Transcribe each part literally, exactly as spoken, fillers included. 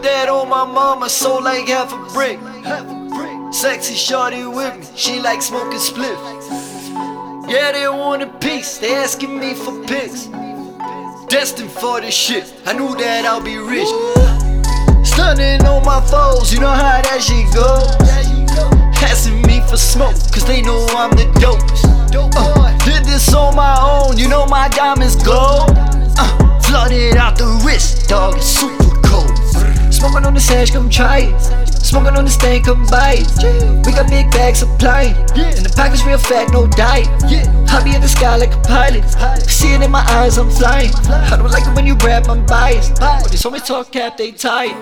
Put that on my mama, sold like half a brick. Sexy shorty with me, she like smoking spliff. Yeah, they want a piece, they asking me for pics. Destined for this shit, I knew that I'll be rich. Stunning on my foes, you know how that shit go. Asking me for smoke, cause they know I'm the dopest. uh, Did this on my own, you know my diamonds gold. uh, Flooded out the wrist, dog, it's super cold. Smoking on the sash, come try it. Smoking on the stand, come buy it. We got big bags supplying, and the package real fat, no diet. I be in the sky like a pilot, see it in my eyes, I'm flying. I don't like it when you rap, I'm biased, but these homies talk cap, they tired.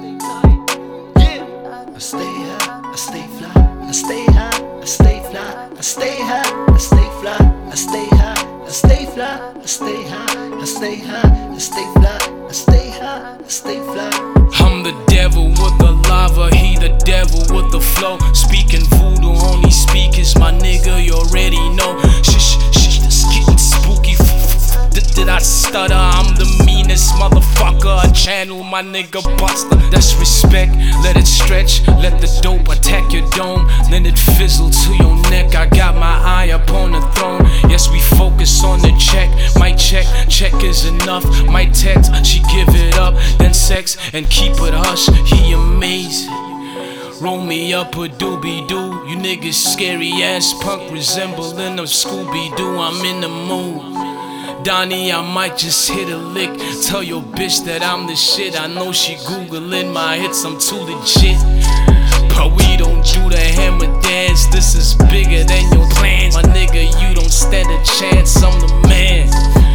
I stay high, I stay fly, I stay high, I stay fly, I stay high, I stay fly, I stay high, I stay fly, I stay high, I stay high, I stay fly, I stay high, I stay fly. I'm the devil with the lava, he the devil with the flow. Speaking voodoo on these speakers, my nigga, you already know. Shh, shh, this getting spooky. Did, did I stutter? I'm the meanest motherfucker. I channel my nigga Buster. That's respect, let it stretch, let the dope attack your dome. Then it fizzle to your neck, I got my eye up on the throne. Yes, we focus on the check, my check, check is enough. My text, she give it up, then sex and keep it hush. He amazing. Roll me up a doobie-doo. You niggas scary ass punk resembling a Scooby-Doo. I'm in the mood. Donnie, I might just hit a lick. Tell your bitch that I'm the shit. I know she googling my hits, I'm too legit. But we don't do the hammer dance. This is bigger than your plans. My nigga, you don't stand a chance, I'm the man.